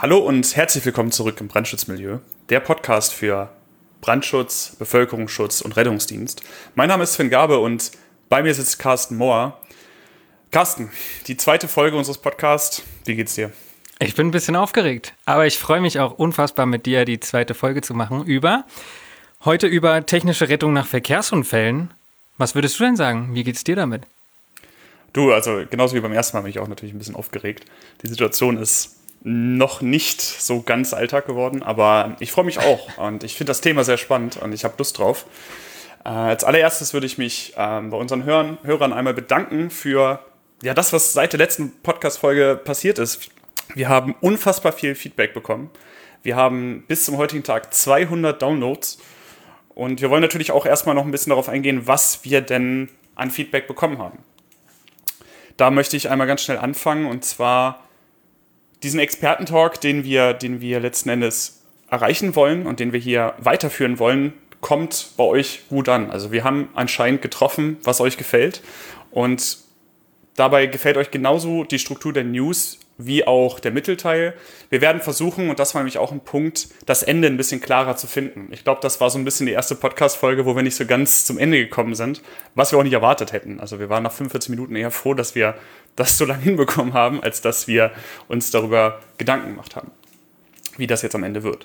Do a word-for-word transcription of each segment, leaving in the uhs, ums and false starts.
Hallo und herzlich willkommen zurück im Brandschutzmilieu, der Podcast für Brandschutz, Bevölkerungsschutz und Rettungsdienst. Mein Name ist Sven Gabe und bei mir sitzt Carsten Mohr. Carsten, die zweite Folge unseres Podcasts, wie geht's dir? Ich bin ein bisschen aufgeregt, aber ich freue mich auch unfassbar, mit dir die zweite Folge zu machen über, heute über technische Rettung nach Verkehrsunfällen. Was würdest du denn sagen? Wie geht's dir damit? Du, also genauso wie beim ersten Mal bin ich auch natürlich ein bisschen aufgeregt. Die Situation ist noch nicht so ganz Alltag geworden, aber ich freue mich auch und ich finde das Thema sehr spannend und ich habe Lust drauf. Äh, als allererstes würde ich mich äh, bei unseren Hörern, Hörern einmal bedanken für ja, das, was seit der letzten Podcast-Folge passiert ist. Wir haben unfassbar viel Feedback bekommen. Wir haben bis zum heutigen Tag zweihundert Downloads und wir wollen natürlich auch erstmal noch ein bisschen darauf eingehen, was wir denn an Feedback bekommen haben. Da möchte ich einmal ganz schnell anfangen und zwar diesen Experten-Talk, den wir, den wir letzten Endes erreichen wollen und den wir hier weiterführen wollen, kommt bei euch gut an. Also wir haben anscheinend getroffen, was euch gefällt und dabei gefällt euch genauso die Struktur der News wie auch der Mittelteil. Wir werden versuchen, und das war nämlich auch ein Punkt, das Ende ein bisschen klarer zu finden. Ich glaube, das war so ein bisschen die erste Podcast-Folge, wo wir nicht so ganz zum Ende gekommen sind, was wir auch nicht erwartet hätten. Also wir waren nach fünfundvierzig Minuten eher froh, dass wir das so lange hinbekommen haben, als dass wir uns darüber Gedanken gemacht haben, wie das jetzt am Ende wird.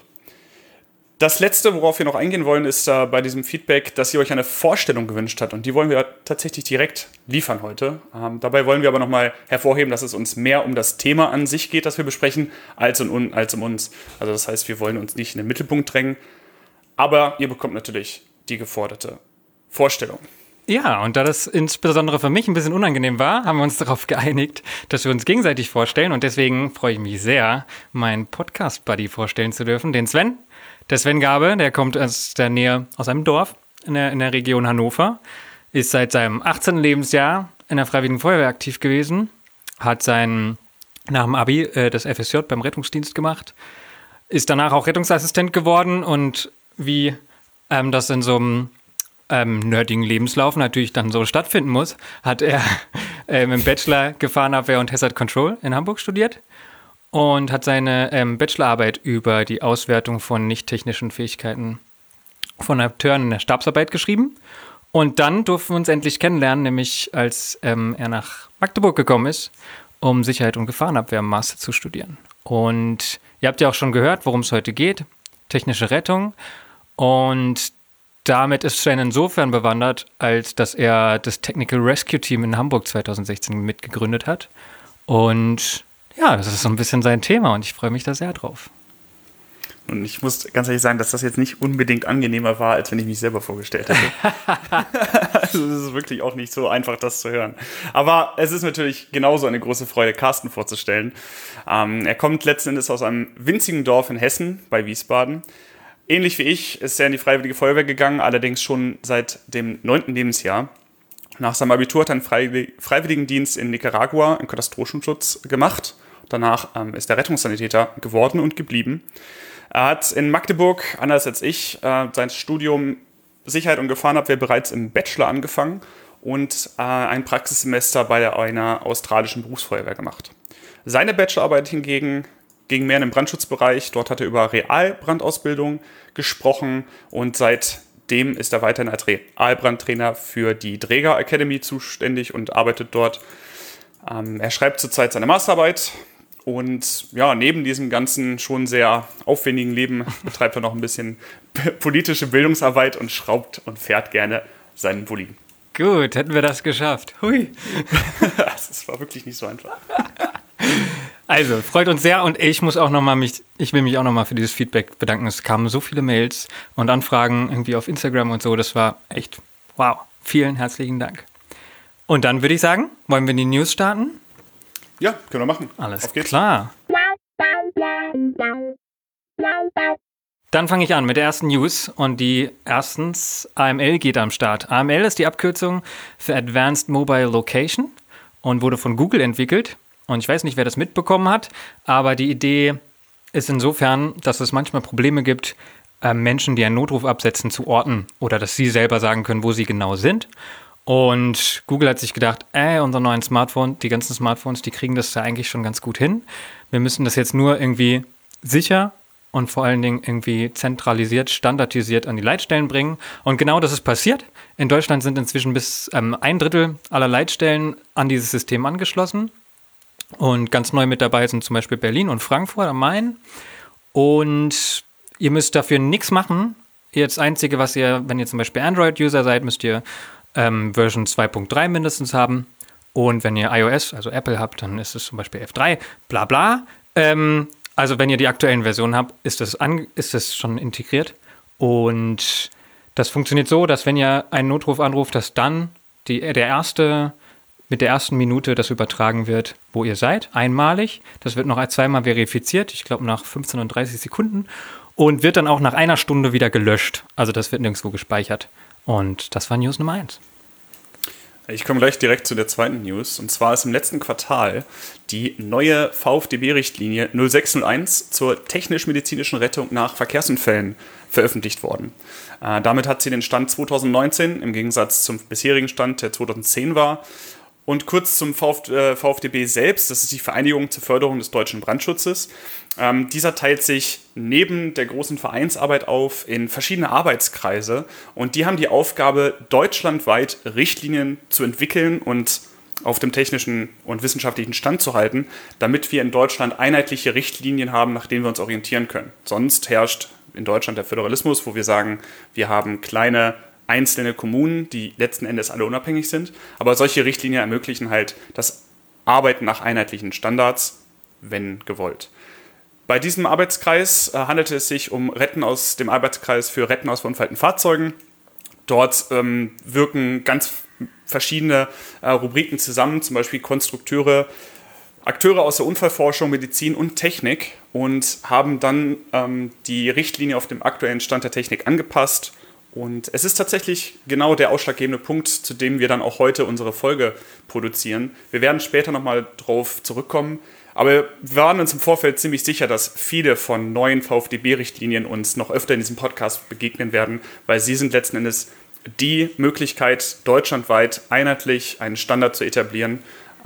Das Letzte, worauf wir noch eingehen wollen, ist äh, bei diesem Feedback, dass ihr euch eine Vorstellung gewünscht habt. Und die wollen wir tatsächlich direkt liefern heute. Ähm, dabei wollen wir aber nochmal hervorheben, dass es uns mehr um das Thema an sich geht, das wir besprechen, als um, als um uns. Also das heißt, wir wollen uns nicht in den Mittelpunkt drängen. Aber ihr bekommt natürlich die geforderte Vorstellung. Ja, und da das insbesondere für mich ein bisschen unangenehm war, haben wir uns darauf geeinigt, dass wir uns gegenseitig vorstellen. Und deswegen freue ich mich sehr, meinen Podcast-Buddy vorstellen zu dürfen, den Sven. Der Sven Gabe, der kommt aus der Nähe, aus einem Dorf in der, in der Region Hannover, ist seit seinem achtzehnten Lebensjahr in der Freiwilligen Feuerwehr aktiv gewesen, hat sein, nach dem Abi äh, das F S J beim Rettungsdienst gemacht, ist danach auch Rettungsassistent geworden und wie ähm, das in so einem ähm, nerdigen Lebenslauf natürlich dann so stattfinden muss, hat er ähm, im Bachelor Gefahrenabwehr und Hazard Control in Hamburg studiert. Und hat seine ähm, Bachelorarbeit über die Auswertung von nicht-technischen Fähigkeiten von Akteuren in der Stabsarbeit geschrieben. Und dann durften wir uns endlich kennenlernen, nämlich als ähm, er nach Magdeburg gekommen ist, um Sicherheit und Gefahrenabwehr im Master zu studieren. Und ihr habt ja auch schon gehört, worum es heute geht, technische Rettung. Und damit ist Sven insofern bewandert, als dass er das Technical Rescue Team in Hamburg zweitausendsechzehn mitgegründet hat. Und ja, das ist so ein bisschen sein Thema und ich freue mich da sehr drauf. Und ich muss ganz ehrlich sagen, dass das jetzt nicht unbedingt angenehmer war, als wenn ich mich selber vorgestellt hätte. Also es ist wirklich auch nicht so einfach, das zu hören. Aber es ist natürlich genauso eine große Freude, Carsten vorzustellen. Ähm, er kommt letzten Endes aus einem winzigen Dorf in Hessen bei Wiesbaden. Ähnlich wie ich ist er in die Freiwillige Feuerwehr gegangen, allerdings schon seit dem neunten Lebensjahr. Nach seinem Abitur hat er einen Freiwilligendienst in Nicaragua im Katastrophenschutz gemacht. Danach ähm, ist er Rettungssanitäter geworden und geblieben. Er hat in Magdeburg, anders als ich, äh, sein Studium Sicherheit und Gefahrenabwehr bereits im Bachelor angefangen und äh, ein Praxissemester bei der, einer australischen Berufsfeuerwehr gemacht. Seine Bachelorarbeit hingegen ging mehr in den Brandschutzbereich. Dort hat er über Realbrandausbildung gesprochen und seitdem ist er weiterhin als Realbrandtrainer für die Dräger Academy zuständig und arbeitet dort. Ähm, er schreibt zurzeit seine Masterarbeit. Und ja, neben diesem ganzen schon sehr aufwendigen Leben betreibt er noch ein bisschen politische Bildungsarbeit und schraubt und fährt gerne seinen Bulli. Gut, hätten wir das geschafft. Hui. Das war wirklich nicht so einfach. Also, freut uns sehr und ich muss auch noch mal mich, ich will mich auch nochmal für dieses Feedback bedanken. Es kamen so viele Mails und Anfragen irgendwie auf Instagram und so. Das war echt wow. Vielen herzlichen Dank. Und dann würde ich sagen, wollen wir in die News starten? Ja, können wir machen. Alles Auf geht's. Klar. Dann fange ich an mit der ersten News und die erstens, A M L geht am Start. A M L ist die Abkürzung für Advanced Mobile Location und wurde von Google entwickelt. Und ich weiß nicht, wer das mitbekommen hat, aber die Idee ist insofern, dass es manchmal Probleme gibt, äh, Menschen, die einen Notruf absetzen, zu orten oder dass sie selber sagen können, wo sie genau sind. Und Google hat sich gedacht, ey, unser neuen Smartphone, die ganzen Smartphones, die kriegen das ja eigentlich schon ganz gut hin. Wir müssen das jetzt nur irgendwie sicher und vor allen Dingen irgendwie zentralisiert, standardisiert an die Leitstellen bringen. Und genau das ist passiert. In Deutschland sind inzwischen bis ähm, ein Drittel aller Leitstellen an dieses System angeschlossen. Und ganz neu mit dabei sind zum Beispiel Berlin und Frankfurt am Main. Und ihr müsst dafür nichts machen. Das Einzige, was ihr, wenn ihr zum Beispiel Android-User seid, müsst ihr ähm, Version zwei Punkt drei mindestens haben. Und wenn ihr iOS, also Apple habt, dann ist es zum Beispiel F drei, bla bla. Ähm, also wenn ihr die aktuellen Versionen habt, ist das, an, ist das schon integriert. Und das funktioniert so, dass wenn ihr einen Notruf anruft, dass dann die, der erste, mit der ersten Minute das übertragen wird, wo ihr seid, einmalig. Das wird noch zweimal verifiziert, ich glaube nach fünfzehn und dreißig Sekunden. Und wird dann auch nach einer Stunde wieder gelöscht. Also das wird nirgendwo gespeichert. Und das war News Nummer eins. Ich komme gleich direkt zu der zweiten News. Und zwar ist im letzten Quartal die neue V F D B-Richtlinie null sechs null eins zur technisch-medizinischen Rettung nach Verkehrsunfällen veröffentlicht worden. Äh, damit hat sie den Stand zwanzig neunzehn im Gegensatz zum bisherigen Stand, der zwanzig zehn war. Und kurz zum V F D B selbst, das ist die Vereinigung zur Förderung des deutschen Brandschutzes. Ähm, dieser teilt sich neben der großen Vereinsarbeit auf in verschiedene Arbeitskreise und die haben die Aufgabe, deutschlandweit Richtlinien zu entwickeln und auf dem technischen und wissenschaftlichen Stand zu halten, damit wir in Deutschland einheitliche Richtlinien haben, nach denen wir uns orientieren können. Sonst herrscht in Deutschland der Föderalismus, wo wir sagen, wir haben kleine einzelne Kommunen, die letzten Endes alle unabhängig sind. Aber solche Richtlinien ermöglichen halt das Arbeiten nach einheitlichen Standards, wenn gewollt. Bei diesem Arbeitskreis äh, handelte es sich um Retten aus dem Arbeitskreis für Retten aus verunfallten Fahrzeugen. Dort ähm, wirken ganz verschiedene äh, Rubriken zusammen, zum Beispiel Konstrukteure, Akteure aus der Unfallforschung, Medizin und Technik und haben dann ähm, die Richtlinie auf dem aktuellen Stand der Technik angepasst. Und es ist tatsächlich genau der ausschlaggebende Punkt, zu dem wir dann auch heute unsere Folge produzieren. Wir werden später nochmal drauf zurückkommen, aber wir waren uns im Vorfeld ziemlich sicher, dass viele von neuen V F D B-Richtlinien uns noch öfter in diesem Podcast begegnen werden, weil sie sind letzten Endes die Möglichkeit, deutschlandweit einheitlich einen Standard zu etablieren.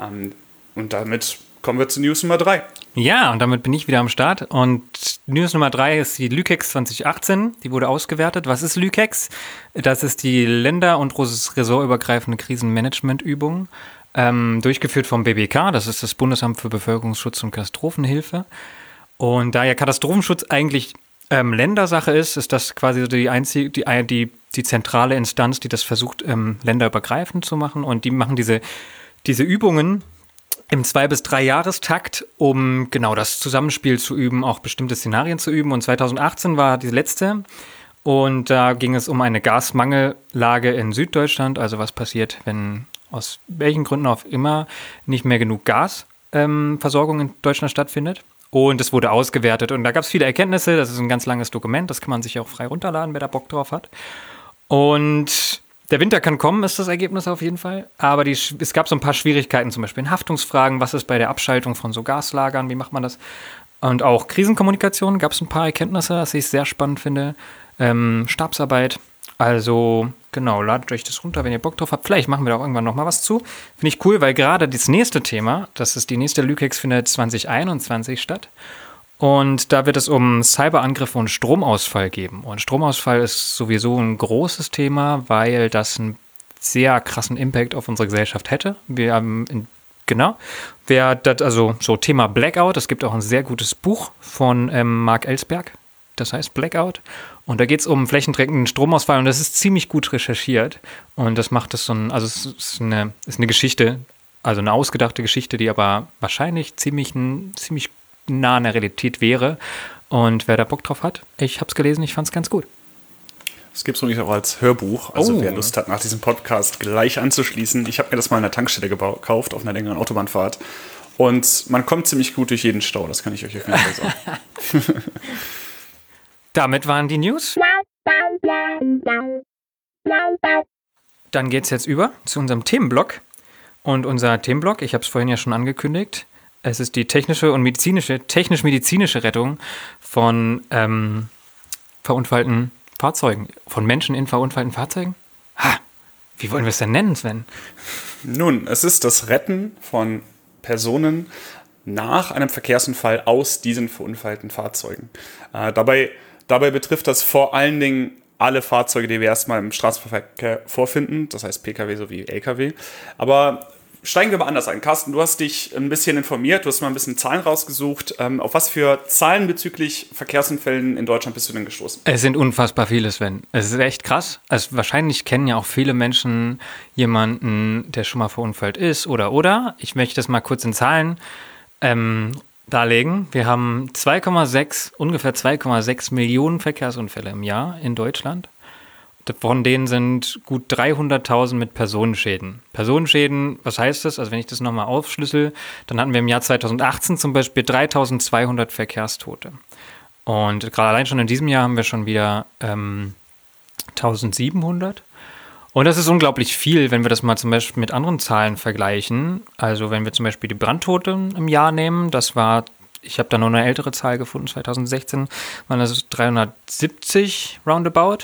Und damit kommen wir zu News Nummer drei. Ja, und damit bin ich wieder am Start. Und News Nummer drei ist die Lükex zwanzig achtzehn. Die wurde ausgewertet. Was ist Lükex? Das ist die länder- und ressortübergreifende Krisenmanagementübung, ähm, durchgeführt vom B B K. Das ist das Bundesamt für Bevölkerungsschutz und Katastrophenhilfe. Und da ja Katastrophenschutz eigentlich ähm, Ländersache ist, ist das quasi die einzige, die, die, die zentrale Instanz, die das versucht, ähm, länderübergreifend zu machen. Und die machen diese, diese Übungen im Zwei- bis Drei-Jahrestakt, um genau das Zusammenspiel zu üben, auch bestimmte Szenarien zu üben. Und zwanzig achtzehn war die letzte. Und da ging es um eine Gasmangellage in Süddeutschland. Also was passiert, wenn aus welchen Gründen auch immer nicht mehr genug Gasversorgung ähm, in Deutschland stattfindet. Und es wurde ausgewertet. Und da gab es viele Erkenntnisse. Das ist ein ganz langes Dokument. Das kann man sich auch frei runterladen, wer da Bock drauf hat. Und der Winter kann kommen, ist das Ergebnis auf jeden Fall. Aber die, es gab so ein paar Schwierigkeiten, zum Beispiel in Haftungsfragen. Was ist bei der Abschaltung von so Gaslagern? Wie macht man das? Und auch Krisenkommunikation gab es ein paar Erkenntnisse, was ich sehr spannend finde. Ähm, Stabsarbeit. Also, genau, ladet euch das runter, wenn ihr Bock drauf habt. Vielleicht machen wir da auch irgendwann nochmal was zu. Finde ich cool, weil gerade das nächste Thema, das ist die nächste Lükex, findet zwanzig einundzwanzig statt. Und da wird es um Cyberangriffe und Stromausfall geben. Und Stromausfall ist sowieso ein großes Thema, weil das einen sehr krassen Impact auf unsere Gesellschaft hätte. Wir haben, in, genau, wer das, also so Thema Blackout, es gibt auch ein sehr gutes Buch von ähm, Mark Ellsberg, das heißt Blackout. Und da geht es um flächendeckenden Stromausfall und das ist ziemlich gut recherchiert. Und das macht es so ein, also es ist eine, ist eine Geschichte, also eine ausgedachte Geschichte, die aber wahrscheinlich ziemlich, ziemlich nah an der Realität wäre. Und wer da Bock drauf hat, ich habe es gelesen, ich fand es ganz gut. Es gibt es übrigens auch als Hörbuch, also oh. wer Lust hat, nach diesem Podcast gleich anzuschließen. Ich habe mir das mal in der Tankstelle gekauft, auf einer längeren Autobahnfahrt. Und man kommt ziemlich gut durch jeden Stau, das kann ich euch auf jeden Fall sagen. Damit waren die News. Dann geht es jetzt über zu unserem Themenblock. Und unser Themenblock, ich habe es vorhin ja schon angekündigt, es ist die technische und medizinische, technisch-medizinische Rettung von ähm, verunfallten Fahrzeugen, von Menschen in verunfallten Fahrzeugen. Ha, wie wollen wir es denn nennen, Sven? Nun, es ist das Retten von Personen nach einem Verkehrsunfall aus diesen verunfallten Fahrzeugen. Äh, dabei, dabei betrifft das vor allen Dingen alle Fahrzeuge, die wir erstmal im Straßenverkehr vorfinden, das heißt Pkw sowie Lkw. Aber steigen wir mal anders ein. Carsten, du hast dich ein bisschen informiert, du hast mal ein bisschen Zahlen rausgesucht. Ähm, auf was für Zahlen bezüglich Verkehrsunfällen in Deutschland bist du denn gestoßen? Es sind unfassbar viele, Sven. Es ist echt krass. Also wahrscheinlich kennen ja auch viele Menschen jemanden, der schon mal verunfallt ist oder oder. Ich möchte das mal kurz in Zahlen ähm, darlegen. Wir haben zwei Komma sechs, ungefähr zwei Komma sechs Millionen Verkehrsunfälle im Jahr in Deutschland. Von denen sind gut dreihunderttausend mit Personenschäden. Personenschäden, was heißt das? Also wenn ich das nochmal aufschlüssel, dann hatten wir im Jahr zweitausendachtzehn zum Beispiel dreitausendzweihundert Verkehrstote. Und gerade allein schon in diesem Jahr haben wir schon wieder ähm, eintausendsiebenhundert. Und das ist unglaublich viel, wenn wir das mal zum Beispiel mit anderen Zahlen vergleichen. Also wenn wir zum Beispiel die Brandtote im Jahr nehmen, das war, ich habe da nur eine ältere Zahl gefunden, zweitausendsechzehn, waren das dreihundertsiebzig roundabout.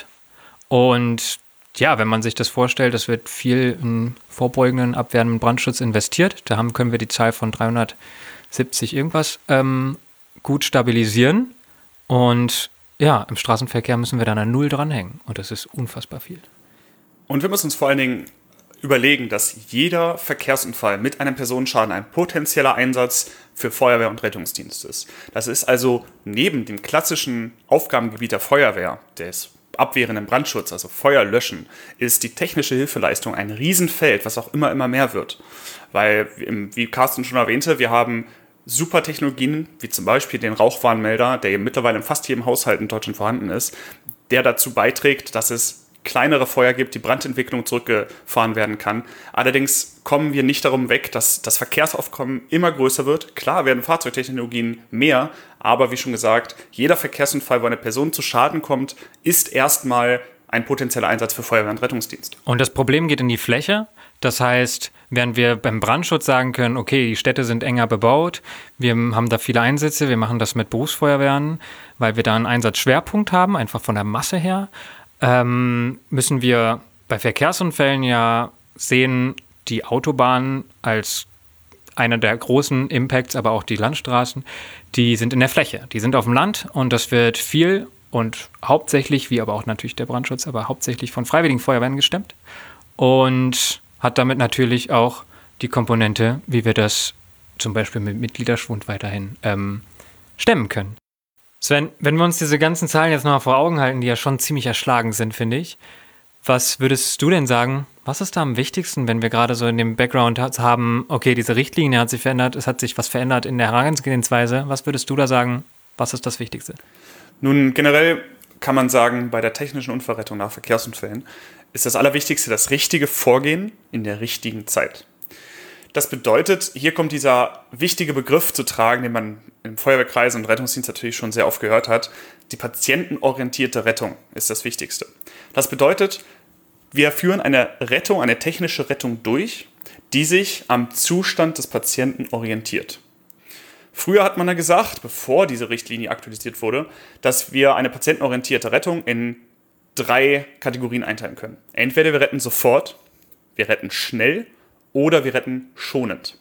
Und ja, wenn man sich das vorstellt, es wird viel in vorbeugenden, abwehrenden Brandschutz investiert. Da haben, können wir die Zahl von dreihundertsiebzig irgendwas ähm, gut stabilisieren. Und ja, im Straßenverkehr müssen wir dann an Null dranhängen. Und das ist unfassbar viel. Und wir müssen uns vor allen Dingen überlegen, dass jeder Verkehrsunfall mit einem Personenschaden ein potenzieller Einsatz für Feuerwehr und Rettungsdienst ist. Das ist also neben dem klassischen Aufgabengebiet der Feuerwehr, des abwehrenden Brandschutz, also Feuer löschen, ist die technische Hilfeleistung ein Riesenfeld, was auch immer, immer mehr wird. Weil, wie Carsten schon erwähnte, wir haben super Technologien, wie zum Beispiel den Rauchwarnmelder, der mittlerweile in fast jedem Haushalt in Deutschland vorhanden ist, der dazu beiträgt, dass es kleinere Feuer gibt, die Brandentwicklung zurückgefahren werden kann. Allerdings kommen wir nicht darum weg, dass das Verkehrsaufkommen immer größer wird. Klar werden Fahrzeugtechnologien mehr, aber wie schon gesagt, jeder Verkehrsunfall, wo eine Person zu Schaden kommt, ist erstmal ein potenzieller Einsatz für Feuerwehr und Rettungsdienst. Und das Problem geht in die Fläche. Das heißt, während wir beim Brandschutz sagen können, okay, die Städte sind enger bebaut, wir haben da viele Einsätze, wir machen das mit Berufsfeuerwehren, weil wir da einen Einsatzschwerpunkt haben, einfach von der Masse her, ähm, müssen wir bei Verkehrsunfällen ja sehen, die Autobahnen als einer der großen Impacts, aber auch die Landstraßen, die sind in der Fläche, die sind auf dem Land und das wird viel und hauptsächlich, wie aber auch natürlich der Brandschutz, aber hauptsächlich von freiwilligen Feuerwehren gestemmt und hat damit natürlich auch die Komponente, wie wir das zum Beispiel mit Mitgliederschwund weiterhin ähm, stemmen können. Sven, wenn wir uns diese ganzen Zahlen jetzt nochmal vor Augen halten, die ja schon ziemlich erschlagend sind, finde ich, was würdest du denn sagen, was ist da am wichtigsten, wenn wir gerade so in dem Background haben, okay, diese Richtlinie hat sich verändert, es hat sich was verändert in der Herangehensweise, was würdest du da sagen, was ist das Wichtigste? Nun, generell kann man sagen, bei der technischen Unfallrettung nach Verkehrsunfällen ist das Allerwichtigste das richtige Vorgehen in der richtigen Zeit. Das bedeutet, hier kommt dieser wichtige Begriff zu tragen, den man im Feuerwehrkreis und Rettungsdienst natürlich schon sehr oft gehört hat. Die patientenorientierte Rettung ist das Wichtigste. Das bedeutet, wir führen eine Rettung, eine technische Rettung durch, die sich am Zustand des Patienten orientiert. Früher hat man ja gesagt, bevor diese Richtlinie aktualisiert wurde, dass wir eine patientenorientierte Rettung in drei Kategorien einteilen können. Entweder wir retten sofort, wir retten schnell oder wir retten schonend.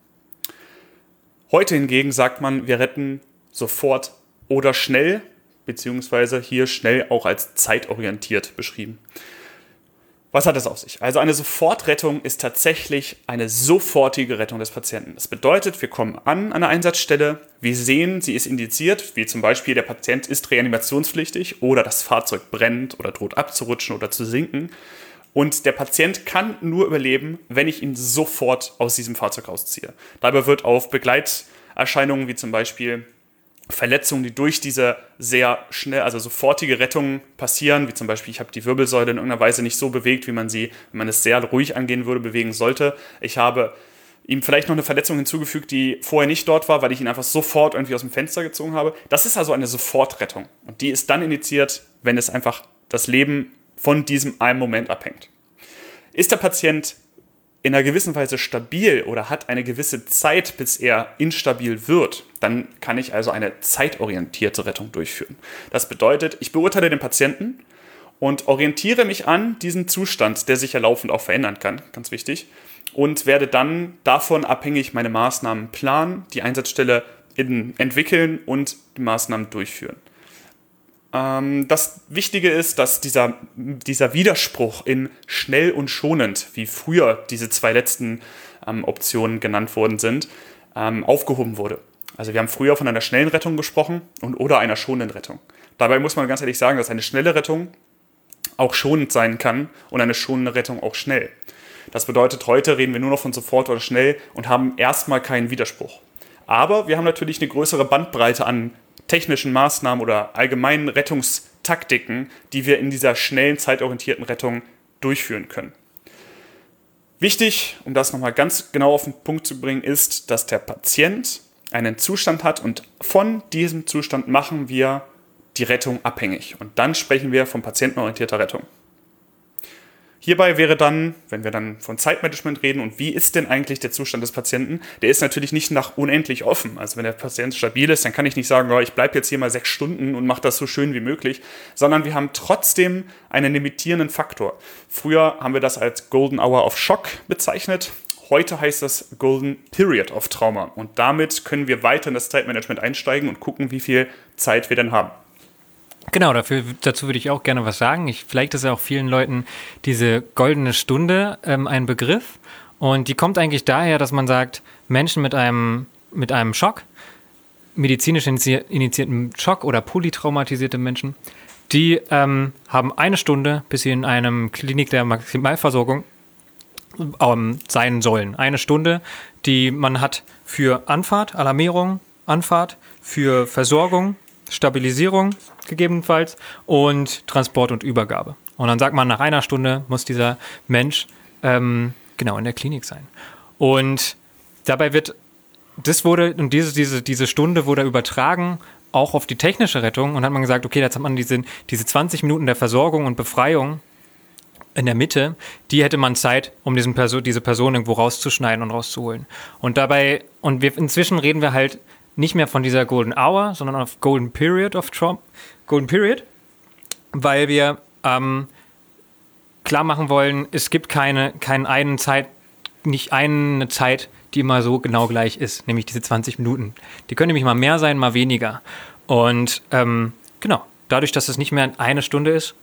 Heute hingegen sagt man, wir retten sofort oder schnell, beziehungsweise hier schnell auch als zeitorientiert beschrieben. Was hat das auf sich? Also eine Sofortrettung ist tatsächlich eine sofortige Rettung des Patienten. Das bedeutet, wir kommen an an einer Einsatzstelle, wir sehen, sie ist indiziert, wie zum Beispiel der Patient ist reanimationspflichtig oder das Fahrzeug brennt oder droht abzurutschen oder zu sinken. Und der Patient kann nur überleben, wenn ich ihn sofort aus diesem Fahrzeug rausziehe. Dabei wird auf Begleiterscheinungen wie zum Beispiel Verletzungen, die durch diese sehr schnell, also sofortige Rettung passieren, wie zum Beispiel, ich habe die Wirbelsäule in irgendeiner Weise nicht so bewegt, wie man sie, wenn man es sehr ruhig angehen würde, bewegen sollte. Ich habe ihm vielleicht noch eine Verletzung hinzugefügt, die vorher nicht dort war, weil ich ihn einfach sofort irgendwie aus dem Fenster gezogen habe. Das ist also eine Sofortrettung. Und die ist dann initiiert, wenn es einfach das Leben von diesem einen Moment abhängt. Ist der Patient in einer gewissen Weise stabil oder hat eine gewisse Zeit, bis er instabil wird, dann kann ich also eine zeitorientierte Rettung durchführen. Das bedeutet, ich beurteile den Patienten und orientiere mich an diesen Zustand, der sich ja laufend auch verändern kann, ganz wichtig, und werde dann davon abhängig meine Maßnahmen planen, die Einsatzstelle in, entwickeln und die Maßnahmen durchführen. Ähm, das Wichtige ist, dass dieser, dieser Widerspruch in schnell und schonend, wie früher diese zwei letzten ähm, Optionen genannt worden sind, ähm, aufgehoben wurde. Also wir haben früher von einer schnellen Rettung gesprochen und oder einer schonenden Rettung. Dabei muss man ganz ehrlich sagen, dass eine schnelle Rettung auch schonend sein kann und eine schonende Rettung auch schnell. Das bedeutet, heute reden wir nur noch von sofort oder schnell und haben erstmal keinen Widerspruch. Aber wir haben natürlich eine größere Bandbreite an technischen Maßnahmen oder allgemeinen Rettungstaktiken, die wir in dieser schnellen, zeitorientierten Rettung durchführen können. Wichtig, um das nochmal ganz genau auf den Punkt zu bringen, ist, dass der Patient einen Zustand hat und von diesem Zustand machen wir die Rettung abhängig. Und dann sprechen wir von patientenorientierter Rettung. Hierbei wäre dann, wenn wir dann von Zeitmanagement reden und wie ist denn eigentlich der Zustand des Patienten, der ist natürlich nicht nach unendlich offen. Also wenn der Patient stabil ist, dann kann ich nicht sagen, oh, ich bleibe jetzt hier mal sechs Stunden und mache das so schön wie möglich, sondern wir haben trotzdem einen limitierenden Faktor. Früher haben wir das als Golden Hour of Shock bezeichnet. Heute heißt das Golden Period of Trauma. Und damit können wir weiter in das Zeitmanagement einsteigen und gucken, wie viel Zeit wir denn haben. Genau, dafür, dazu würde ich auch gerne was sagen. Ich, vielleicht ist ja auch vielen Leuten diese goldene Stunde ähm, ein Begriff. Und die kommt eigentlich daher, dass man sagt, Menschen mit einem, mit einem Schock, medizinisch initiierten Schock oder polytraumatisierte Menschen, die ähm, haben eine Stunde, bis sie in einem Klinik der Maximalversorgung ähm, sein sollen. Eine Stunde, die man hat für Anfahrt, Alarmierung, Anfahrt, für Versorgung, Stabilisierung gegebenenfalls und Transport und Übergabe. Und dann sagt man, nach einer Stunde muss dieser Mensch ähm, genau in der Klinik sein. Und dabei wird, das wurde, und diese, diese, diese Stunde wurde übertragen auch auf die technische Rettung und hat man gesagt, okay, jetzt hat man diese, diese zwanzig Minuten der Versorgung und Befreiung in der Mitte, die hätte man Zeit, um diesen Perso- diese Person irgendwo rauszuschneiden und rauszuholen. Und dabei, und wir inzwischen reden wir halt nicht mehr von dieser Golden Hour, sondern auf Golden Period of Trauma, Golden Period, weil wir ähm, klar machen wollen, es gibt keine, keine einen Zeit, nicht eine Zeit, die immer so genau gleich ist, nämlich diese zwanzig Minuten. Die können nämlich mal mehr sein, mal weniger. Und ähm, genau, dadurch, dass es nicht mehr eine Stunde ist,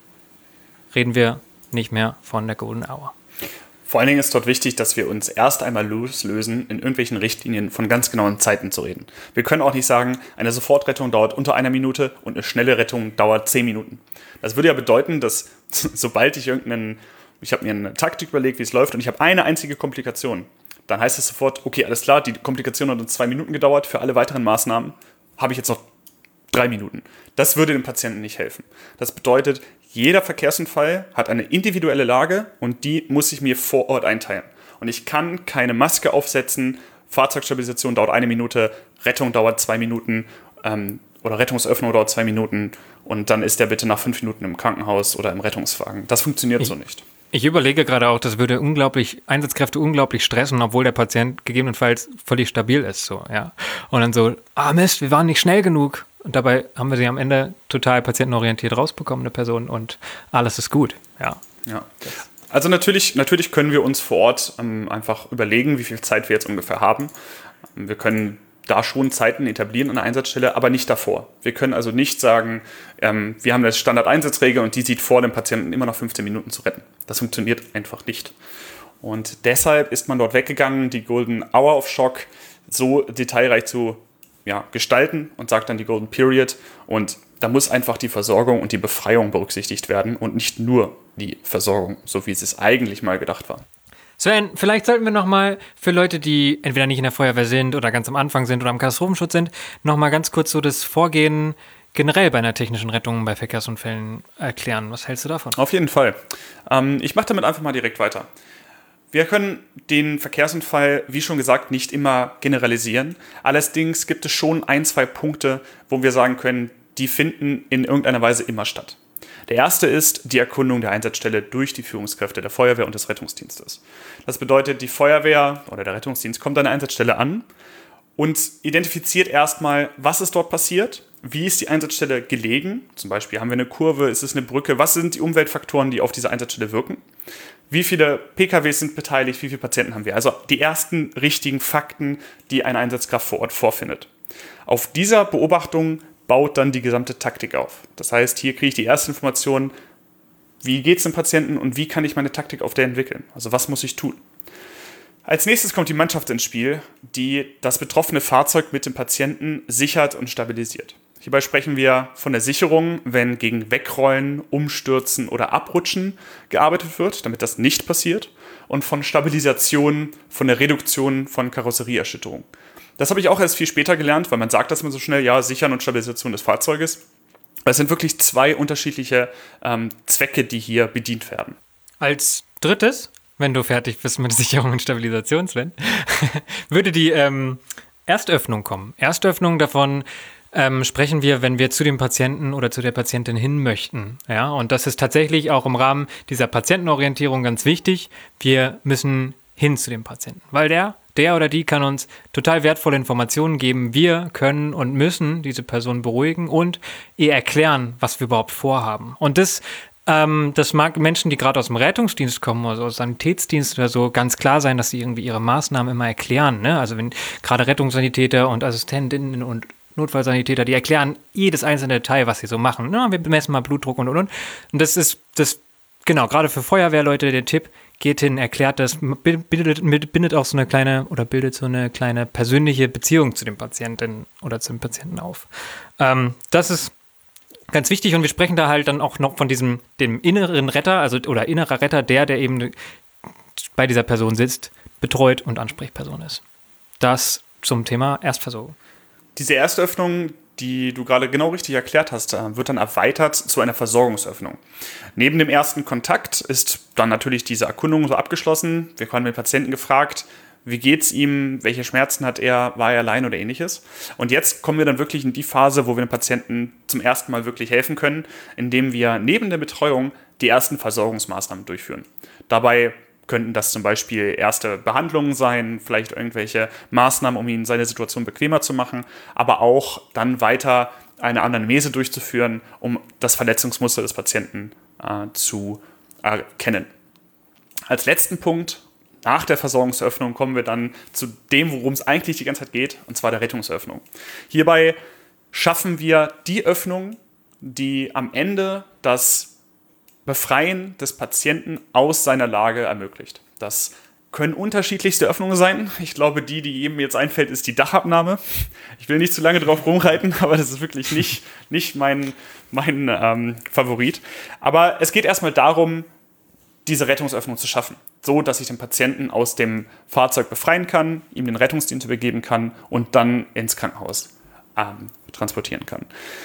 reden wir nicht mehr von der Golden Hour. Vor allen Dingen ist dort wichtig, dass wir uns erst einmal loslösen, in irgendwelchen Richtlinien von ganz genauen Zeiten zu reden. Wir können auch nicht sagen, eine Sofortrettung dauert unter einer Minute und eine schnelle Rettung dauert zehn Minuten. Das würde ja bedeuten, dass sobald ich irgendeinen, ich habe mir eine Taktik überlegt, wie es läuft und ich habe eine einzige Komplikation, dann heißt es sofort, okay, alles klar, die Komplikation hat uns zwei Minuten gedauert, für alle weiteren Maßnahmen habe ich jetzt noch drei Minuten. Das würde dem Patienten nicht helfen. Das bedeutet, jeder Verkehrsunfall hat eine individuelle Lage und die muss ich mir vor Ort einteilen. Und ich kann keine Maske aufsetzen, Fahrzeugstabilisation dauert eine Minute, Rettung dauert zwei Minuten ähm, oder Rettungsöffnung dauert zwei Minuten und dann ist der bitte nach fünf Minuten im Krankenhaus oder im Rettungswagen. Das funktioniert ich, so nicht. Ich überlege gerade auch, das würde unglaublich, Einsatzkräfte unglaublich stressen, obwohl der Patient gegebenenfalls völlig stabil ist. So, ja. Und dann so, ah Mist, wir waren nicht schnell genug. Und dabei haben wir sie am Ende total patientenorientiert rausbekommen, eine Person, und alles ist gut. Ja. Ja. Also natürlich, natürlich können wir uns vor Ort ähm, einfach überlegen, wie viel Zeit wir jetzt ungefähr haben. Wir können da schon Zeiten etablieren an der Einsatzstelle, aber nicht davor. Wir können also nicht sagen, ähm, wir haben eine Standardeinsatzregel und die sieht vor, den Patienten immer noch fünfzehn Minuten zu retten. Das funktioniert einfach nicht. Und deshalb ist man dort weggegangen, die Golden Hour of Shock so detailreich zu ja, gestalten und sagt dann die Golden Period. Und da muss einfach die Versorgung und die Befreiung berücksichtigt werden und nicht nur die Versorgung, so wie es eigentlich mal gedacht war. Sven, vielleicht sollten wir nochmal für Leute, die entweder nicht in der Feuerwehr sind oder ganz am Anfang sind oder am Katastrophenschutz sind, nochmal ganz kurz so das Vorgehen generell bei einer technischen Rettung bei Verkehrsunfällen erklären. Was hältst du davon? Auf jeden Fall. Ähm, ich mache damit einfach mal direkt weiter. Wir können den Verkehrsunfall, wie schon gesagt, nicht immer generalisieren. Allerdings gibt es schon ein, zwei Punkte, wo wir sagen können, die finden in irgendeiner Weise immer statt. Der erste ist die Erkundung der Einsatzstelle durch die Führungskräfte der Feuerwehr und des Rettungsdienstes. Das bedeutet, die Feuerwehr oder der Rettungsdienst kommt an der Einsatzstelle an und identifiziert erstmal, was ist dort passiert, wie ist die Einsatzstelle gelegen, zum Beispiel haben wir eine Kurve, ist es eine Brücke, was sind die Umweltfaktoren, die auf diese Einsatzstelle wirken, wie viele P K Ws sind beteiligt, wie viele Patienten haben wir. Also die ersten richtigen Fakten, die eine Einsatzkraft vor Ort vorfindet. Auf dieser Beobachtung baut dann die gesamte Taktik auf. Das heißt, hier kriege ich die erste Information, wie geht es dem Patienten und wie kann ich meine Taktik auf der entwickeln? Also was muss ich tun? Als nächstes kommt die Mannschaft ins Spiel, die das betroffene Fahrzeug mit dem Patienten sichert und stabilisiert. Hierbei sprechen wir von der Sicherung, wenn gegen Wegrollen, Umstürzen oder Abrutschen gearbeitet wird, damit das nicht passiert, und von Stabilisation, von der Reduktion von Karosserieerschütterung. Das habe ich auch erst viel später gelernt, weil man sagt das immer so schnell, ja, Sichern und Stabilisation des Fahrzeuges. Es sind wirklich zwei unterschiedliche ähm, Zwecke, die hier bedient werden. Als drittes, wenn du fertig bist mit Sicherung und Stabilisation, Sven, würde die ähm, Erstöffnung kommen. Erstöffnung davon ähm, sprechen wir, wenn wir zu dem Patienten oder zu der Patientin hin möchten. Ja, und das ist tatsächlich auch im Rahmen dieser Patientenorientierung ganz wichtig. Wir müssen hin zu dem Patienten, weil der, der oder die kann uns total wertvolle Informationen geben. Wir können und müssen diese Person beruhigen und ihr erklären, was wir überhaupt vorhaben. Und das Ähm, das mag Menschen, die gerade aus dem Rettungsdienst kommen, also aus Sanitätsdienst oder so, ganz klar sein, dass sie irgendwie ihre Maßnahmen immer erklären. Ne? Also wenn gerade Rettungssanitäter und Assistentinnen und Notfallsanitäter, die erklären jedes einzelne Detail, was sie so machen. Ja, wir messen mal Blutdruck und und und. Und das ist, das, genau, gerade für Feuerwehrleute der Tipp, geht hin, erklärt das, bildet, bindet auch so eine kleine oder bildet so eine kleine persönliche Beziehung zu dem Patienten oder zum Patienten auf. Ähm, das ist ganz wichtig, und wir sprechen da halt dann auch noch von diesem, dem inneren Retter, also oder innerer Retter, der, der eben bei dieser Person sitzt, betreut und Ansprechperson ist. Das zum Thema Erstversorgung. Diese Erstöffnung, die du gerade genau richtig erklärt hast, wird dann erweitert zu einer Versorgungsöffnung. Neben dem ersten Kontakt ist dann natürlich diese Erkundung so abgeschlossen. Wir haben den Patienten gefragt, wie geht's ihm, welche Schmerzen hat er, war er allein oder ähnliches. Und jetzt kommen wir dann wirklich in die Phase, wo wir dem Patienten zum ersten Mal wirklich helfen können, indem wir neben der Betreuung die ersten Versorgungsmaßnahmen durchführen. Dabei könnten das zum Beispiel erste Behandlungen sein, vielleicht irgendwelche Maßnahmen, um ihm seine Situation bequemer zu machen, aber auch dann weiter eine Anamnese durchzuführen, um das Verletzungsmuster des Patienten äh, zu erkennen. Als letzten Punkt, nach der Versorgungsöffnung, kommen wir dann zu dem, worum es eigentlich die ganze Zeit geht, und zwar der Rettungsöffnung. Hierbei schaffen wir die Öffnung, die am Ende das Befreien des Patienten aus seiner Lage ermöglicht. Das können unterschiedlichste Öffnungen sein. Ich glaube, die, die jedem jetzt einfällt, ist die Dachabnahme. Ich will nicht zu lange drauf rumreiten, aber das ist wirklich nicht, nicht mein, mein ähm, Favorit. Aber es geht erstmal darum, diese Rettungsöffnung zu schaffen, so dass ich den Patienten aus dem Fahrzeug befreien kann, ihm den Rettungsdienst übergeben kann und dann ins Krankenhaus ähm, transportieren kann.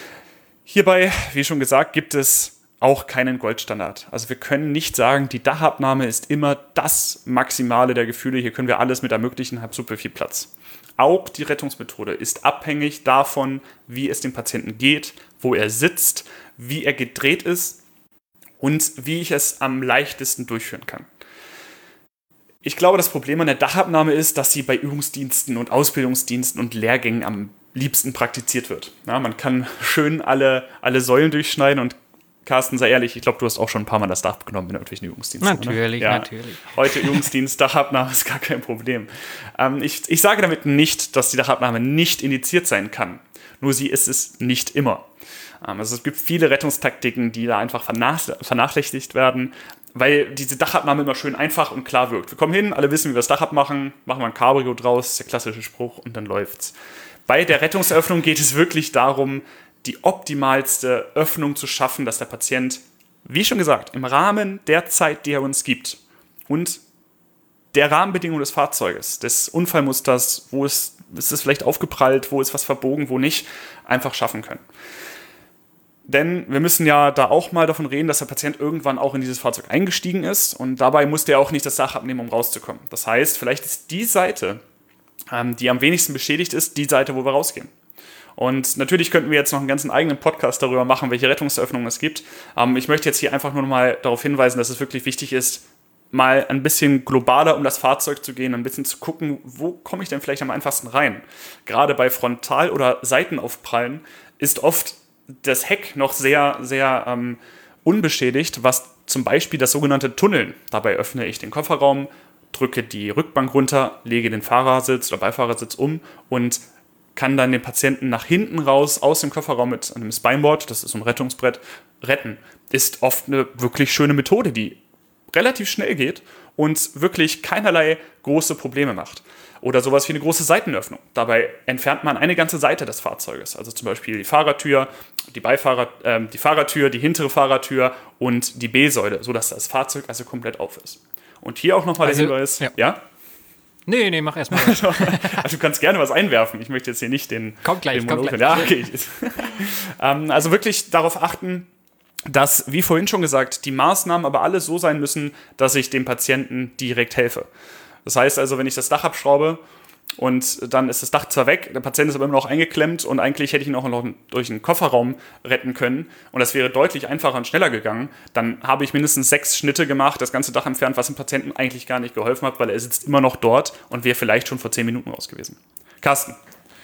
Hierbei, wie schon gesagt, gibt es auch keinen Goldstandard. Also wir können nicht sagen, die Dachabnahme ist immer das Maximale der Gefühle, hier können wir alles mit ermöglichen, habe super viel Platz. Auch die Rettungsmethode ist abhängig davon, wie es dem Patienten geht, wo er sitzt, wie er gedreht ist und wie ich es am leichtesten durchführen kann. Ich glaube, das Problem an der Dachabnahme ist, dass sie bei Übungsdiensten und Ausbildungsdiensten und Lehrgängen am liebsten praktiziert wird. Ja, man kann schön alle, alle Säulen durchschneiden und Carsten, sei ehrlich, ich glaube, du hast auch schon ein paar Mal das Dach genommen in irgendwelchen Übungsdiensten. Natürlich, ja, natürlich. Heute Übungsdienst, Dachabnahme ist gar kein Problem. Ähm, ich, ich sage damit nicht, dass die Dachabnahme nicht indiziert sein kann. Nur sie ist es nicht immer. Ähm, also es gibt viele Rettungstaktiken, die da einfach vernach- vernachlässigt werden, weil diese Dachabnahme immer schön einfach und klar wirkt. Wir kommen hin, alle wissen, wie wir das Dach abmachen, machen wir ein Cabrio draus, ist der klassische Spruch, und dann läuft's. Bei der Rettungsöffnung geht es wirklich darum, die optimalste Öffnung zu schaffen, dass der Patient, wie schon gesagt, im Rahmen der Zeit, die er uns gibt und der Rahmenbedingungen des Fahrzeuges, des Unfallmusters, wo ist, ist es vielleicht aufgeprallt, wo ist was verbogen, wo nicht, einfach schaffen können. Denn wir müssen ja da auch mal davon reden, dass der Patient irgendwann auch in dieses Fahrzeug eingestiegen ist, und dabei musste er auch nicht das Dach abnehmen, um rauszukommen. Das heißt, vielleicht ist die Seite, ähm, die am wenigsten beschädigt ist, die Seite, wo wir rausgehen. Und natürlich könnten wir jetzt noch einen ganzen eigenen Podcast darüber machen, welche Rettungsöffnungen es gibt. Ähm, ich möchte jetzt hier einfach nur noch mal darauf hinweisen, dass es wirklich wichtig ist, mal ein bisschen globaler um das Fahrzeug zu gehen, ein bisschen zu gucken, wo komme ich denn vielleicht am einfachsten rein. Gerade bei Frontal- oder Seitenaufprallen ist oft das Heck noch sehr, sehr ähm, unbeschädigt, was zum Beispiel das sogenannte Tunneln. Dabei öffne ich den Kofferraum, drücke die Rückbank runter, lege den Fahrersitz oder Beifahrersitz um und kann dann den Patienten nach hinten raus aus dem Kofferraum mit einem Spineboard, das ist so ein Rettungsbrett, retten. Ist oft eine wirklich schöne Methode, die relativ schnell geht und wirklich keinerlei große Probleme macht. Oder sowas wie eine große Seitenöffnung. Dabei entfernt man eine ganze Seite des Fahrzeuges. Also zum Beispiel die Fahrertür, die, Beifahrer, äh, die Fahrertür, die hintere Fahrertür und die B-Säule, sodass das Fahrzeug also komplett auf ist. Und hier auch nochmal also, der Hinweis. Ja? ja? Nee, nee, mach erstmal. Also, du kannst gerne was einwerfen. Ich möchte jetzt hier nicht den... Kommt gleich, den kommt gleich. Ja, okay. ähm, also wirklich darauf achten, dass, wie vorhin schon gesagt, die Maßnahmen aber alle so sein müssen, dass ich dem Patienten direkt helfe. Das heißt also, wenn ich das Dach abschraube und dann ist das Dach zwar weg, der Patient ist aber immer noch eingeklemmt und eigentlich hätte ich ihn auch noch durch einen Kofferraum retten können und das wäre deutlich einfacher und schneller gegangen, dann habe ich mindestens sechs Schnitte gemacht, das ganze Dach entfernt, was dem Patienten eigentlich gar nicht geholfen hat, weil er sitzt immer noch dort und wäre vielleicht schon vor zehn Minuten raus gewesen. Carsten.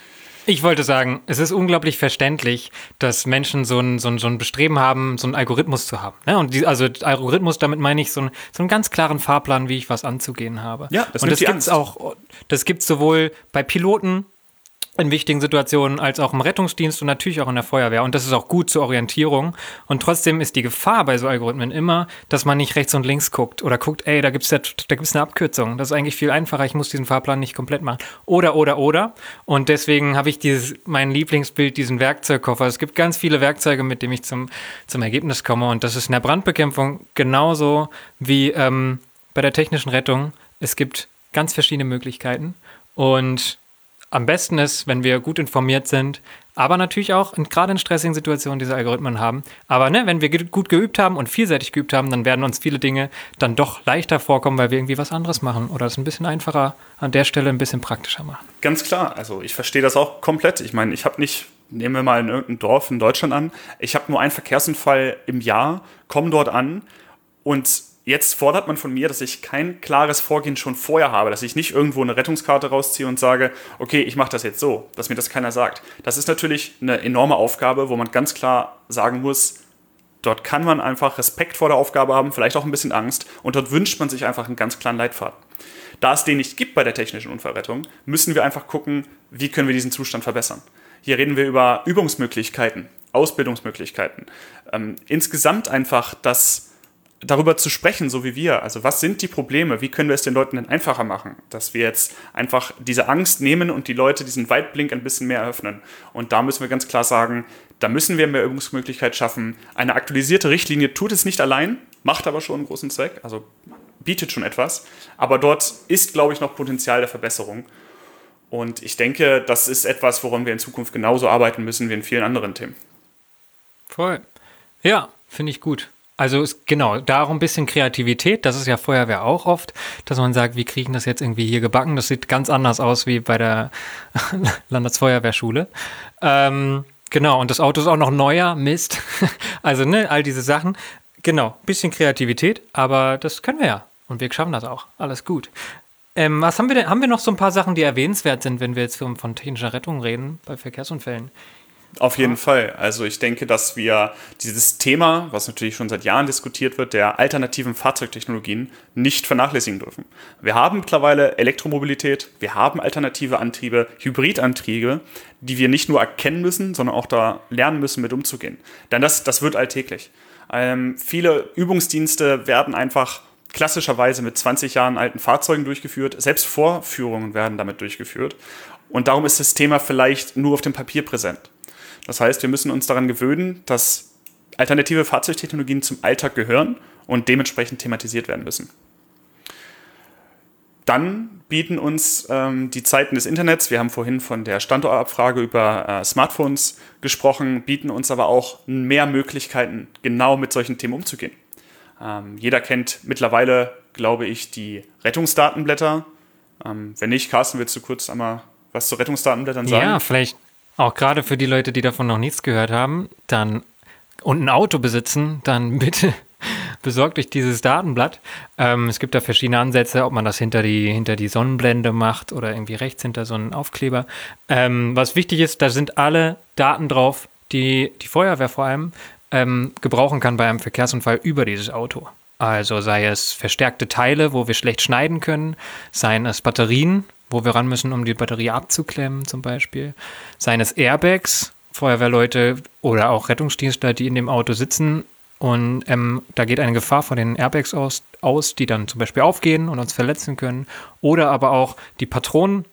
Ich wollte sagen, es ist unglaublich verständlich, dass Menschen so ein, so ein, so ein Bestreben haben, so einen Algorithmus zu haben. Ne? Und die, also Algorithmus, damit meine ich so, ein, so einen ganz klaren Fahrplan, wie ich was anzugehen habe. Ja, das Und das gibt es auch, das gibt es sowohl bei Piloten in wichtigen Situationen als auch im Rettungsdienst und natürlich auch in der Feuerwehr. Und das ist auch gut zur Orientierung. Und trotzdem ist die Gefahr bei so Algorithmen immer, dass man nicht rechts und links guckt oder guckt, ey, da gibt es da gibt's eine Abkürzung. Das ist eigentlich viel einfacher. Ich muss diesen Fahrplan nicht komplett machen. Oder, oder, oder. Und deswegen habe ich dieses, mein Lieblingsbild, diesen Werkzeugkoffer. Es gibt ganz viele Werkzeuge, mit denen ich zum, zum Ergebnis komme. Und das ist in der Brandbekämpfung genauso wie ähm, bei der technischen Rettung. Es gibt ganz verschiedene Möglichkeiten. Und am besten ist, wenn wir gut informiert sind, aber natürlich auch in, gerade in stressigen Situationen diese Algorithmen haben. Aber ne, wenn wir ge- gut geübt haben und vielseitig geübt haben, dann werden uns viele Dinge dann doch leichter vorkommen, weil wir irgendwie was anderes machen oder es ein bisschen einfacher an der Stelle ein bisschen praktischer machen. Ganz klar, also ich verstehe das auch komplett. Ich meine, ich habe nicht, nehmen wir mal in irgendein Dorf in Deutschland an, ich habe nur einen Verkehrsunfall im Jahr, komme dort an und jetzt fordert man von mir, dass ich kein klares Vorgehen schon vorher habe, dass ich nicht irgendwo eine Rettungskarte rausziehe und sage, okay, ich mache das jetzt so, dass mir das keiner sagt. Das ist natürlich eine enorme Aufgabe, wo man ganz klar sagen muss, dort kann man einfach Respekt vor der Aufgabe haben, vielleicht auch ein bisschen Angst und dort wünscht man sich einfach einen ganz klaren Leitfaden. Da es den nicht gibt bei der technischen Unfallrettung, müssen wir einfach gucken, wie können wir diesen Zustand verbessern. Hier reden wir über Übungsmöglichkeiten, Ausbildungsmöglichkeiten, ähm, insgesamt einfach das darüber zu sprechen, so wie wir. Also was sind die Probleme? Wie können wir es den Leuten denn einfacher machen? Dass wir jetzt einfach diese Angst nehmen und die Leute diesen Weitblink ein bisschen mehr eröffnen. Und da müssen wir ganz klar sagen, da müssen wir mehr Übungsmöglichkeit schaffen. Eine aktualisierte Richtlinie tut es nicht allein, macht aber schon einen großen Zweck, also bietet schon etwas. Aber dort ist, glaube ich, noch Potenzial der Verbesserung. Und ich denke, das ist etwas, woran wir in Zukunft genauso arbeiten müssen wie in vielen anderen Themen. Voll. Ja, finde ich gut. Also es, genau, darum ein bisschen Kreativität, das ist ja Feuerwehr auch oft, dass man sagt, wie kriegen das jetzt irgendwie hier gebacken? Das sieht ganz anders aus wie bei der Landesfeuerwehrschule. Ähm, genau, und das Auto ist auch noch neuer, Mist. Also ne, all diese Sachen. Genau, bisschen Kreativität, aber das können wir ja und wir schaffen das auch. Alles gut. Ähm, was haben wir denn? Haben wir noch so ein paar Sachen, die erwähnenswert sind, wenn wir jetzt von, von technischer Rettung reden, bei Verkehrsunfällen? Auf jeden Fall. Also ich denke, dass wir dieses Thema, was natürlich schon seit Jahren diskutiert wird, der alternativen Fahrzeugtechnologien nicht vernachlässigen dürfen. Wir haben mittlerweile Elektromobilität, wir haben alternative Antriebe, Hybridantriebe, die wir nicht nur erkennen müssen, sondern auch da lernen müssen, mit umzugehen. Denn das, das wird alltäglich. Ähm, viele Übungsdienste werden einfach klassischerweise mit zwanzig Jahren alten Fahrzeugen durchgeführt. Selbst Vorführungen werden damit durchgeführt. Und darum ist das Thema vielleicht nur auf dem Papier präsent. Das heißt, wir müssen uns daran gewöhnen, dass alternative Fahrzeugtechnologien zum Alltag gehören und dementsprechend thematisiert werden müssen. Dann bieten uns ähm, die Zeiten des Internets, wir haben vorhin von der Standortabfrage über äh, Smartphones gesprochen, bieten uns aber auch mehr Möglichkeiten, genau mit solchen Themen umzugehen. Ähm, jeder kennt mittlerweile, glaube ich, die Rettungsdatenblätter. Ähm, wenn nicht, Carsten, willst du kurz einmal was zu Rettungsdatenblättern sagen? Ja, vielleicht auch gerade für die Leute, die davon noch nichts gehört haben, dann und ein Auto besitzen, dann bitte besorgt euch dieses Datenblatt. Ähm, es gibt da verschiedene Ansätze, ob man das hinter die, hinter die Sonnenblende macht oder irgendwie rechts hinter so einen Aufkleber. Ähm, was wichtig ist, da sind alle Daten drauf, die die Feuerwehr vor allem ähm, gebrauchen kann bei einem Verkehrsunfall über dieses Auto. Also sei es verstärkte Teile, wo wir schlecht schneiden können, seien es Batterien, wo wir ran müssen, um die Batterie abzuklemmen zum Beispiel, seien es Airbags, Feuerwehrleute oder auch Rettungsdienstler, die in dem Auto sitzen und ähm, da geht eine Gefahr von den Airbags aus, aus, die dann zum Beispiel aufgehen und uns verletzen können, oder aber auch die Patronen,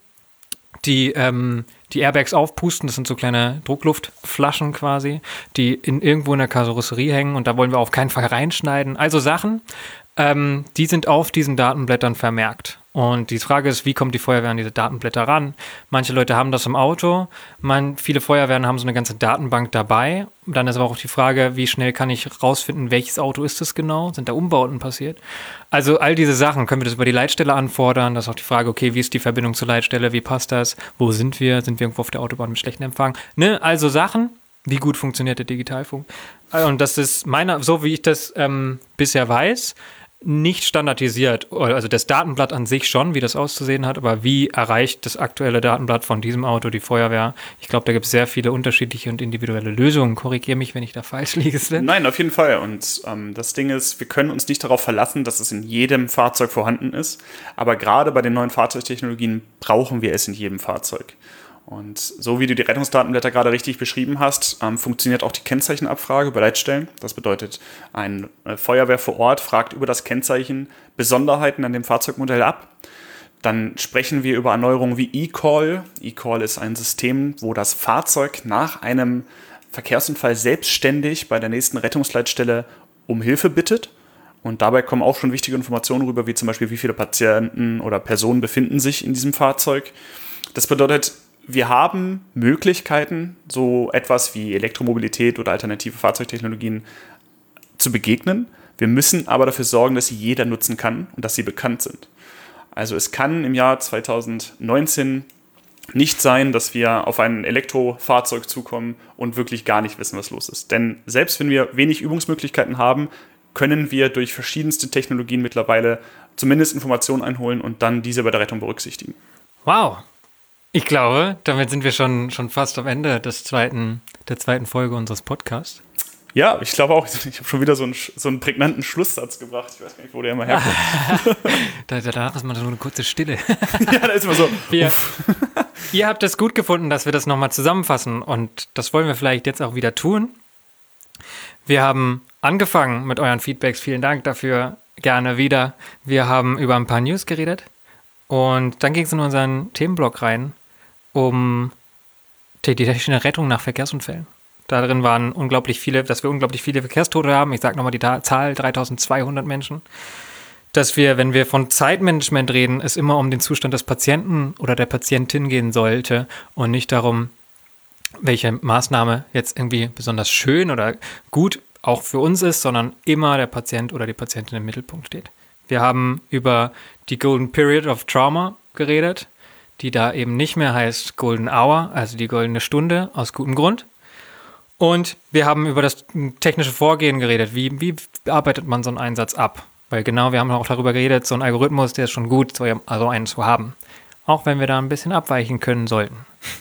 die ähm, die Airbags aufpusten. Das sind so kleine Druckluftflaschen quasi, die in, irgendwo in der Karosserie hängen und da wollen wir auf keinen Fall reinschneiden. Also Sachen, ähm, die sind auf diesen Datenblättern vermerkt. Und die Frage ist, wie kommt die Feuerwehr an diese Datenblätter ran? Manche Leute haben das im Auto, man, viele Feuerwehren haben so eine ganze Datenbank dabei. Dann ist aber auch die Frage, wie schnell kann ich rausfinden, welches Auto ist das genau? Sind da Umbauten passiert? Also all diese Sachen, können wir das über die Leitstelle anfordern? Das ist auch die Frage, okay, wie ist die Verbindung zur Leitstelle? Wie passt das? Wo sind wir? Sind wir irgendwo auf der Autobahn mit schlechtem Empfang? Ne? Also Sachen, wie gut funktioniert der Digitalfunk? Und das ist meiner, so wie ich das ähm, bisher weiß, nicht standardisiert, also das Datenblatt an sich schon, wie das auszusehen hat, aber wie erreicht das aktuelle Datenblatt von diesem Auto die Feuerwehr? Ich glaube, da gibt es sehr viele unterschiedliche und individuelle Lösungen. Korrigiere mich, wenn ich da falsch liege, Sven. Nein, auf jeden Fall. Und ähm, das Ding ist, wir können uns nicht darauf verlassen, dass es in jedem Fahrzeug vorhanden ist, aber gerade bei den neuen Fahrzeugtechnologien brauchen wir es in jedem Fahrzeug. Und so wie du die Rettungsdatenblätter gerade richtig beschrieben hast, ähm, funktioniert auch die Kennzeichenabfrage bei Leitstellen. Das bedeutet, ein äh, Feuerwehr vor Ort fragt über das Kennzeichen Besonderheiten an dem Fahrzeugmodell ab. Dann sprechen wir über Erneuerungen wie eCall. eCall ist ein System, wo das Fahrzeug nach einem Verkehrsunfall selbstständig bei der nächsten Rettungsleitstelle um Hilfe bittet. Und dabei kommen auch schon wichtige Informationen rüber, wie zum Beispiel, wie viele Patienten oder Personen befinden sich in diesem Fahrzeug. Das bedeutet, wir haben Möglichkeiten, so etwas wie Elektromobilität oder alternative Fahrzeugtechnologien zu begegnen. Wir müssen aber dafür sorgen, dass sie jeder nutzen kann und dass sie bekannt sind. Also es kann im Jahr zweitausendneunzehn nicht sein, dass wir auf ein Elektrofahrzeug zukommen und wirklich gar nicht wissen, was los ist. Denn selbst wenn wir wenig Übungsmöglichkeiten haben, können wir durch verschiedenste Technologien mittlerweile zumindest Informationen einholen und dann diese bei der Rettung berücksichtigen. Wow. Ich glaube, damit sind wir schon, schon fast am Ende des zweiten, der zweiten Folge unseres Podcasts. Ja, ich glaube auch. Ich habe schon wieder so einen, so einen prägnanten Schlusssatz gebracht. Ich weiß gar nicht, wo der immer herkommt. da, danach ist mal so eine kurze Stille. Ja, da ist immer so. Wir, ihr habt es gut gefunden, dass wir das nochmal zusammenfassen. Und das wollen wir vielleicht jetzt auch wieder tun. Wir haben angefangen mit euren Feedbacks. Vielen Dank dafür. Gerne wieder. Wir haben über ein paar News geredet. Und dann ging es in unseren Themenblock rein, um die technische Rettung nach Verkehrsunfällen. Darin waren unglaublich viele, dass wir unglaublich viele Verkehrstote haben. Ich sage nochmal die Zahl, dreitausendzweihundert Menschen. Dass wir, wenn wir von Zeitmanagement reden, es immer um den Zustand des Patienten oder der Patientin gehen sollte und nicht darum, welche Maßnahme jetzt irgendwie besonders schön oder gut auch für uns ist, sondern immer der Patient oder die Patientin im Mittelpunkt steht. Wir haben über die Golden Period of Trauma geredet, die da eben nicht mehr heißt Golden Hour, also die goldene Stunde, aus gutem Grund. Und wir haben über das technische Vorgehen geredet. Wie, wie arbeitet man so einen Einsatz ab? Weil genau, wir haben auch darüber geredet, so ein Algorithmus, der ist schon gut, so also einen zu haben. Auch wenn wir da ein bisschen abweichen können sollten.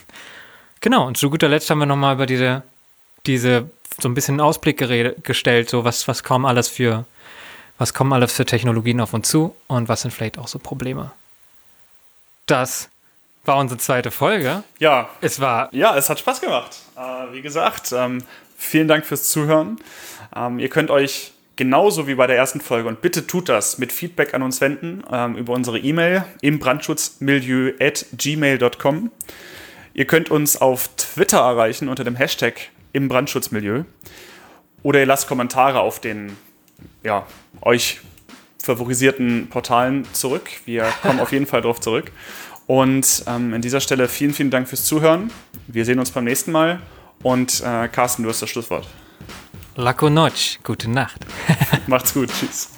Genau, und zu guter Letzt haben wir nochmal über diese, diese so ein bisschen einen Ausblick geredet, gestellt, so was, was kommen alles für Was kommen alles für Technologien auf uns zu und was sind vielleicht auch so Probleme? Das war unsere zweite Folge. Ja. Es war... Ja, es hat Spaß gemacht. Äh, wie gesagt, ähm, vielen Dank fürs Zuhören. Ähm, ihr könnt euch genauso wie bei der ersten Folge, und bitte tut das, mit Feedback an uns wenden, ähm, über unsere E-Mail im brandschutzmilieu at gmail dot com. Ihr könnt uns auf Twitter erreichen unter dem Hashtag im Brandschutzmilieu. Oder ihr lasst Kommentare auf den ja, euch favorisierten Portalen zurück. Wir kommen auf jeden Fall drauf zurück. Und ähm, an dieser Stelle vielen, vielen Dank fürs Zuhören. Wir sehen uns beim nächsten Mal. Und äh, Carsten, du hast das Schlusswort. Laco Noc, gute Nacht. Macht's gut, tschüss.